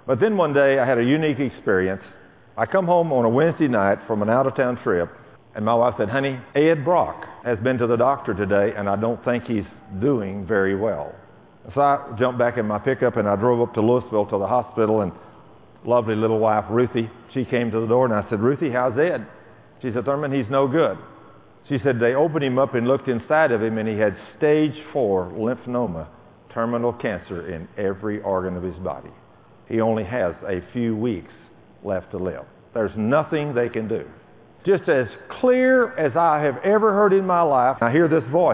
But then one day I had a unique experience. I come home on a Wednesday night from an out-of-town trip, and my wife said, honey, Ed Brock has been to the doctor today, and I don't think he's doing very well. So I jumped back in my pickup, and I drove up to Louisville to the hospital, and lovely little wife, Ruthie, she came to the door, and I said, Ruthie, how's Ed? She said, Thurman, he's no good. She said they opened him up and looked inside of him, and he had stage 4 lymphoma, terminal cancer in every organ of his body. He only has a few weeks left to live. There's nothing they can do. Just as clear as I have ever heard in my life, I hear this voice,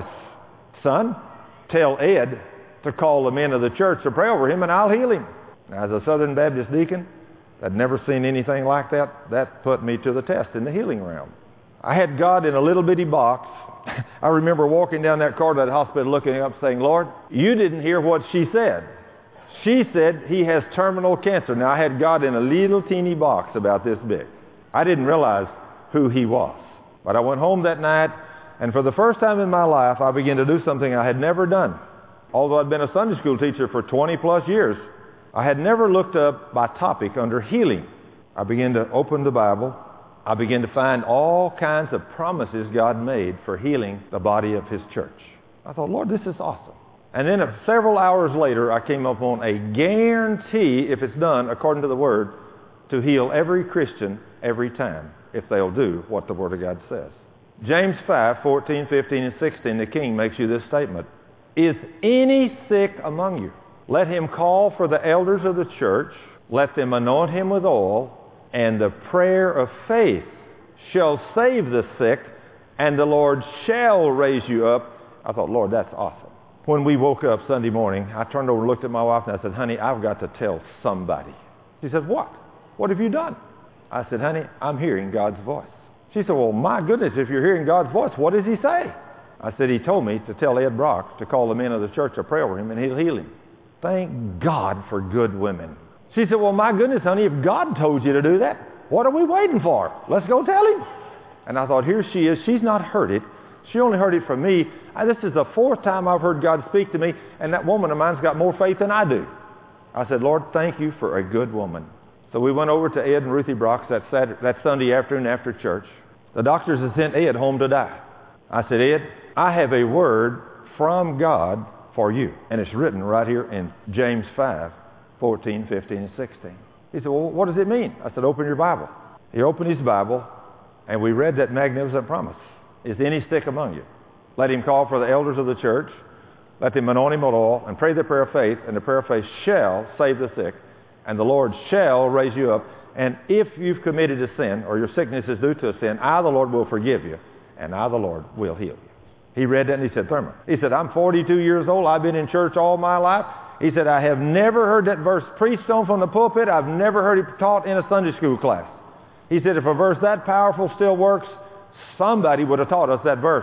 son, tell Ed to call the men of the church to pray over him, and I'll heal him. Now, as a Southern Baptist deacon, I'd never seen anything like that. That put me to the test in the healing realm. I had God in a little bitty box. I remember walking down that corridor of that hospital looking up saying, Lord, you didn't hear what she said. She said he has terminal cancer. Now, I had God in a little teeny box about this big. I didn't realize who he was. But I went home that night, and for the first time in my life, I began to do something I had never done. Although I'd been a Sunday school teacher for 20 plus years, I had never looked up by topic under healing. I began to open the Bible. I began to find all kinds of promises God made for healing the body of his church. I thought, Lord, this is awesome. And then several hours later, I came up on a guarantee, if it's done according to the Word, to heal every Christian every time, if they'll do what the Word of God says. James 5, 14, 15, and 16, the King makes you this statement. Is any sick among you? Let him call for the elders of the church. Let them anoint him with oil, and the prayer of faith shall save the sick, and the Lord shall raise you up. I thought, Lord, that's awesome. When we woke up Sunday morning, I turned over and looked at my wife, and I said, honey, I've got to tell somebody. She said, what? What have you done? I said, honey, I'm hearing God's voice. She said, well, my goodness, if you're hearing God's voice, what does he say? I said, he told me to tell Ed Brock to call the men of the church to pray over him, and he'll heal him. Thank God for good women. She said, well, my goodness, honey, if God told you to do that, what are we waiting for? Let's go tell him. And I thought, here she is. She's not heard it. She only heard it from me. This is the 4th time I've heard God speak to me, and that woman of mine's got more faith than I do. I said, Lord, thank you for a good woman. So we went over to Ed and Ruthie Brock's that Sunday afternoon after church. The doctors had sent Ed home to die. I said, Ed, I have a word from God for you. And it's written right here in James 5, 14, 15, and 16. He said, well, what does it mean? I said, open your Bible. He opened his Bible, and we read that magnificent promise. Is any sick among you? Let him call for the elders of the church. Let them anoint him with oil, and pray the prayer of faith, and the prayer of faith shall save the sick, and the Lord shall raise you up. And if you've committed a sin, or your sickness is due to a sin, I, the Lord, will forgive you, and I, the Lord, will heal you. He read that, and he said, Thurman, he said, I'm 42 years old. I've been in church all my life. He said, I have never heard that verse preached on from the pulpit. I've never heard it taught in a Sunday school class. He said, if a verse that powerful still works, somebody would have taught us that verse.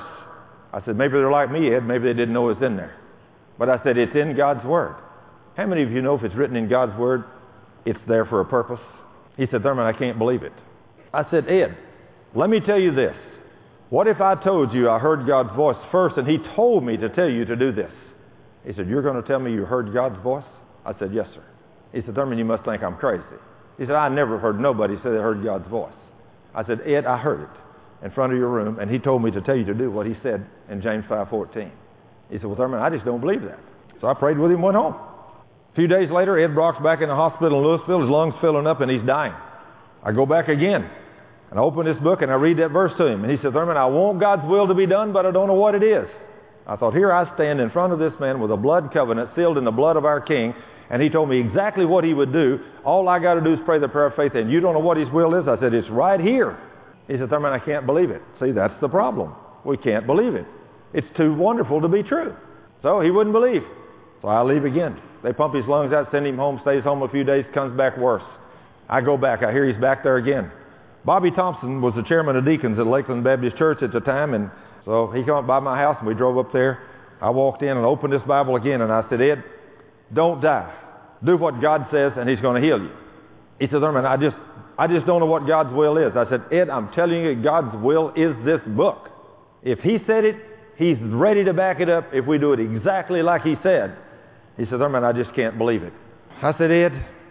I said, maybe they're like me, Ed. Maybe they didn't know it was in there. But I said, it's in God's Word. How many of you know if it's written in God's Word, it's there for a purpose? He said, Thurman, I can't believe it. I said, Ed, let me tell you this. What if I told you I heard God's voice first and he told me to tell you to do this? He said, you're going to tell me you heard God's voice? I said, yes, sir. He said, Thurman, you must think I'm crazy. He said, I never heard nobody say they heard God's voice. I said, Ed, I heard it in front of your room, and he told me to tell you to do what he said in James 5:14. He said, well, Thurman, I just don't believe that. So I prayed with him and went home. A few days later, Ed Brock's back in the hospital in Louisville. His lungs filling up, and he's dying. I go back again, and I open this book, and I read that verse to him. And he said, Thurman, I want God's will to be done, but I don't know what it is. I thought, here I stand in front of this man with a blood covenant sealed in the blood of our King, and he told me exactly what he would do. All I got to do is pray the prayer of faith, and you don't know what his will is? I said, it's right here. He said, Thurman, I can't believe it. See, that's the problem. We can't believe it. It's too wonderful to be true. So he wouldn't believe. So I leave again. They pump his lungs out, send him home, stays home a few days, comes back worse. I go back. I hear he's back there again. Bobby Thompson was the chairman of deacons at Lakeland Baptist Church at the time, and so he came up by my house, and we drove up there. I walked in and opened this Bible again, and I said, Ed, don't die. Do what God says, and he's going to heal you. He said, Thurman, I just don't know what God's will is. I said, Ed, I'm telling you, God's will is this book. If he said it, he's ready to back it up if we do it exactly like he said. He said, Thurman, I just can't believe it. I said, Ed,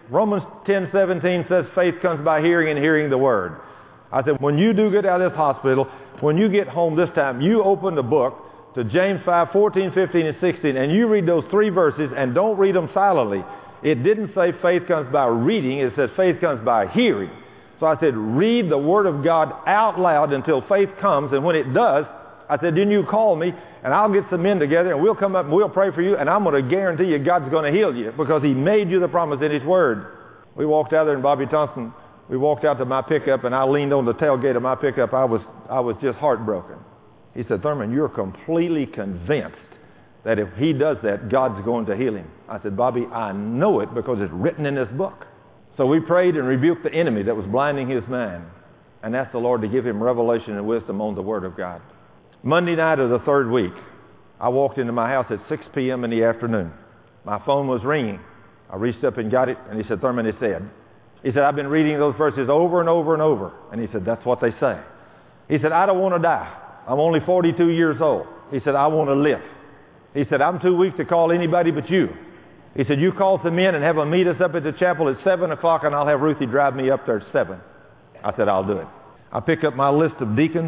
Romans 10:17 says faith comes by hearing and hearing the word. I said, when you do get out of this hospital, when you get home this time, you open the book to James 5:14, 15, and 16, and you read those 3 verses and don't read them silently. It didn't say faith comes by reading. It says faith comes by hearing. So I said, read the Word of God out loud until faith comes, and when it does, I said, then you call me, and I'll get some men together, and we'll come up and we'll pray for you, and I'm going to guarantee you God's going to heal you because He made you the promise in His Word. We walked out there, and Bobby Thompson, we walked out to my pickup, and I leaned on the tailgate of my pickup. I was just heartbroken. He said, Thurman, you're completely convinced that if he does that, God's going to heal him. I said, Bobby, I know it because it's written in this book. So we prayed and rebuked the enemy that was blinding his mind and asked the Lord to give him revelation and wisdom on the Word of God. Monday night of the 3rd week, I walked into my house at 6 p.m. in the afternoon. My phone was ringing. I reached up and got it, and he said, Thurman, he said, I've been reading those verses over and over and over. And he said, that's what they say. He said, I don't want to die. I'm only 42 years old. He said, I want to live. He said, I'm too weak to call anybody but you. He said, you call some men and have them meet us up at the chapel at 7 o'clock, and I'll have Ruthie drive me up there at 7. I said, I'll do it. I picked up my list of deacons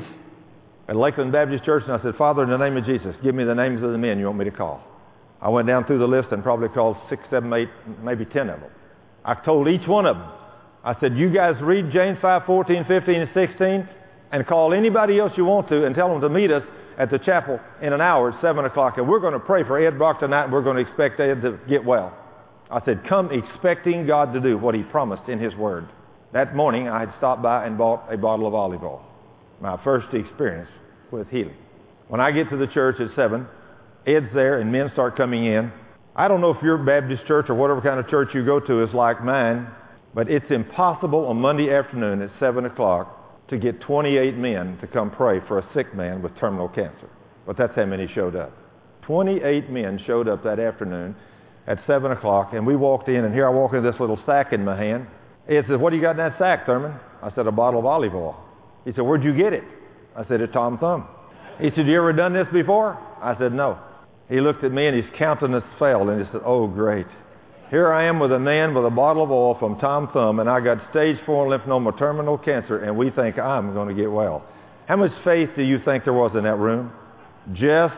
at Lakeland Baptist Church, and I said, Father, in the name of Jesus, give me the names of the men you want me to call. I went down through the list and probably called 6, 7, 8, maybe 10 of them. I told each one of them, I said, you guys read James 5:14, 15, and 16, and call anybody else you want to and tell them to meet us at the chapel in an hour at 7 o'clock. And we're going to pray for Ed Brock tonight, and we're going to expect Ed to get well. I said, come expecting God to do what He promised in His Word. That morning, I had stopped by and bought a bottle of olive oil. My first experience with healing. When I get to the church at 7, Ed's there and men start coming in. I don't know if your Baptist church or whatever kind of church you go to is like mine, but it's impossible on Monday afternoon at 7 o'clock to get 28 men to come pray for a sick man with terminal cancer. But that's how many showed up. 28 men showed up that afternoon at 7 o'clock, and we walked in, and here I walk in with this little sack in my hand. Ed said, what do you got in that sack, Thurman? I said, a bottle of olive oil. He said, where'd you get it? I said, at Tom Thumb. He said, you ever done this before? I said, no. He looked at me, and his countenance fell, and he said, oh, great. Here I am with a man with a bottle of oil from Tom Thumb, and I got stage 4 lymphoma terminal cancer, and we think I'm going to get well. How much faith do you think there was in that room? Just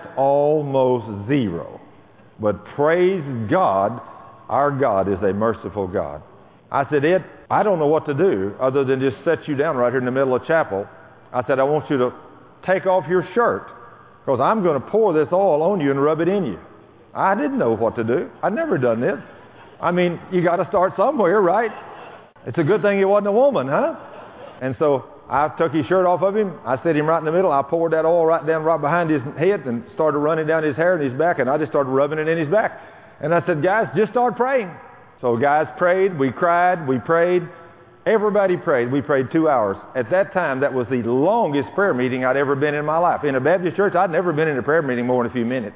almost zero. But praise God, our God is a merciful God. I said, Ed, I don't know what to do other than just set you down right here in the middle of chapel. I said, I want you to take off your shirt because I'm going to pour this oil on you and rub it in you. I didn't know what to do. I'd never done this. I mean, you got to start somewhere, right? It's a good thing he wasn't a woman, huh? And so I took his shirt off of him. I set him right in the middle. I poured that oil right down right behind his head and started running down his hair and his back, and I just started rubbing it in his back. And I said, guys, just start praying. So guys prayed, we cried, we prayed. Everybody prayed. We prayed 2 hours. At that time, that was the longest prayer meeting I'd ever been in my life. In a Baptist church, I'd never been in a prayer meeting more than a few minutes.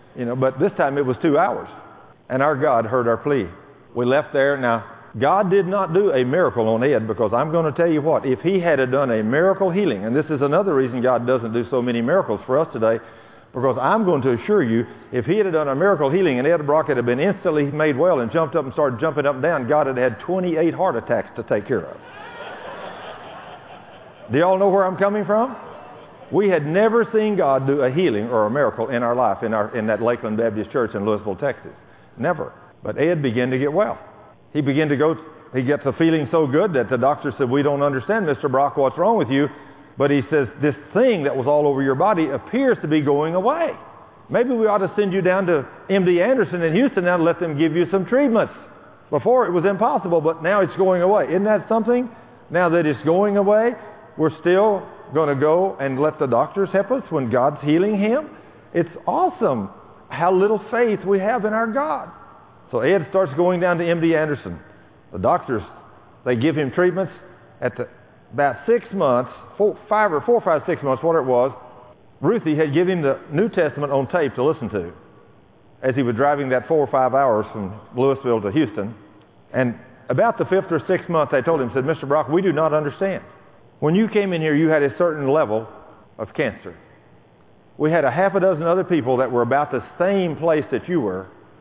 But this time it was 2 hours. And our God heard our plea. We left there. Now, God did not do a miracle on Ed because I'm going to tell you what, if he had done a miracle healing, and this is another reason God doesn't do so many miracles for us today, because I'm going to assure you, if he had done a miracle healing and Ed Brock had been instantly made well and jumped up and started jumping up and down, God had had 28 heart attacks to take care of. Do y'all know where I'm coming from? We had never seen God do a healing or a miracle in our life in that Lakeland Baptist Church in Louisville, Texas. Never. But Ed began to get well. He got the feeling so good that the doctor said, we don't understand, Mr. Brock, what's wrong with you? But he says, this thing that was all over your body appears to be going away. Maybe we ought to send you down to MD Anderson in Houston now and let them give you some treatments. Before it was impossible, but now it's going away. Isn't that something? Now that it's going away, we're still going to go and let the doctors help us when God's healing him. It's awesome how little faith we have in our God. So Ed starts going down to MD Anderson. The doctors, they give him treatments. At about 6 months, 4 or 5, 6 months, whatever it was, Ruthie had given him the New Testament on tape to listen to as he was driving that 4 or 5 hours from Louisville to Houston. And about the 5th or 6th month, they told him, said, Mr. Brock, we do not understand. When you came in here, you had a certain level of cancer. We had a half a dozen other people that were about the same place that you were,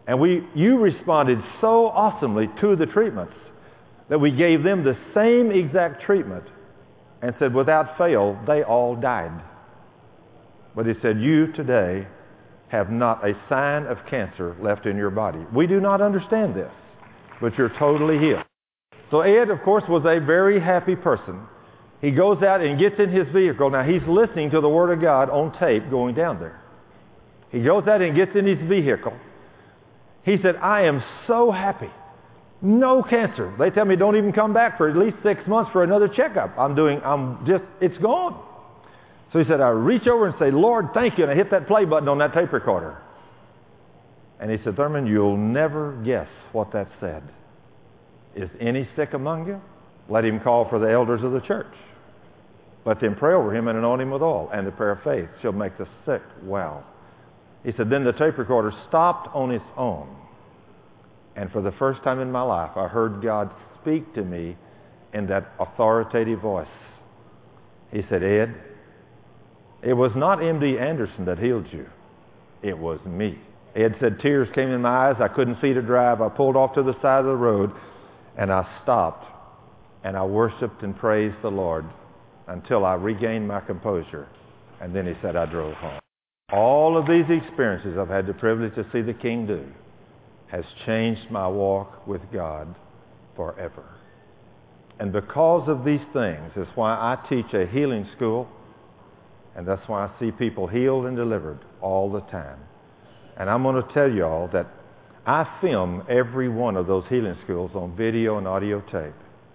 And you responded so awesomely to the treatments that we gave them the same exact treatment and said, without fail, they all died. But he said, you today have not a sign of cancer left in your body. We do not understand this, but you're totally healed. So Ed, of course, was a very happy person. He goes out and gets in his vehicle. Now, he's listening to the Word of God on tape going down there. He goes out and gets in his vehicle. He said, I am so happy. No cancer. They tell me don't even come back for at least 6 months for another checkup. It's gone. So he said, I reach over and say, Lord, thank you. And I hit that play button on that tape recorder. And he said, Thurman, you'll never guess what that said. Is any sick among you? Let him call for the elders of the church. Let them pray over him and anoint him with oil. And the prayer of faith shall make the sick well. He said, then the tape recorder stopped on its own. And for the first time in my life, I heard God speak to me in that authoritative voice. He said, Ed, it was not M.D. Anderson that healed you. It was me. Ed said, tears came in my eyes. I couldn't see to drive. I pulled off to the side of the road, and I stopped, and I worshiped and praised the Lord until I regained my composure. And then he said, I drove home. All of these experiences I've had the privilege to see the King do has changed my walk with God forever. And because of these things, is why I teach a healing school, and that's why I see people healed and delivered all the time. And I'm going to tell you all that I film every one of those healing schools on video and audio tape.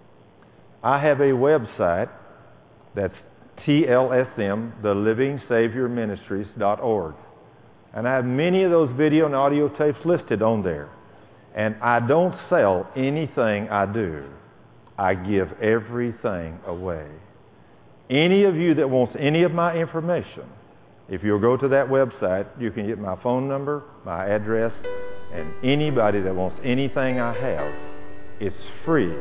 I have a website that's TLSM, thelivingsaviorministries.org. And I have many of those video and audio tapes listed on there. And I don't sell anything I do. I give everything away. Any of you that wants any of my information, if you'll go to that website, you can get my phone number, my address, and anybody that wants anything I have, it's free.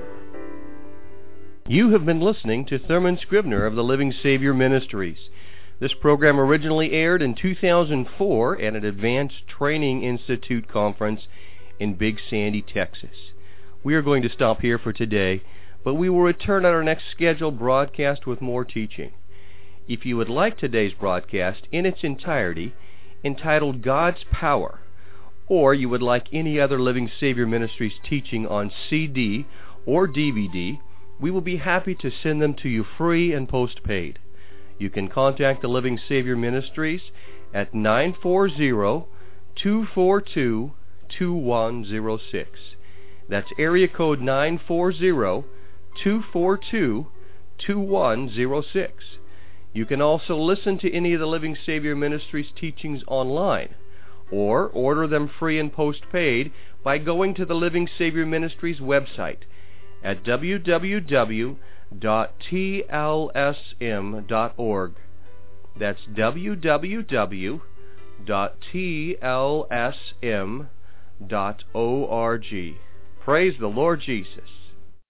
You have been listening to Thurman Scribner of the Living Savior Ministries. This program originally aired in 2004 at an Advanced Training Institute conference in Big Sandy, Texas. We are going to stop here for today, but we will return on our next scheduled broadcast with more teaching. If you would like today's broadcast in its entirety, entitled God's Power, or you would like any other Living Savior Ministries teaching on CD or DVD, we will be happy to send them to you free and postpaid. You can contact the Living Savior Ministries at 940-242-2106. That's area code 940-242-2106. You can also listen to any of the Living Savior Ministries teachings online, or order them free and postpaid by going to the Living Savior Ministries website at www.tlsm.org. That's www.tlsm.org. Praise the Lord Jesus.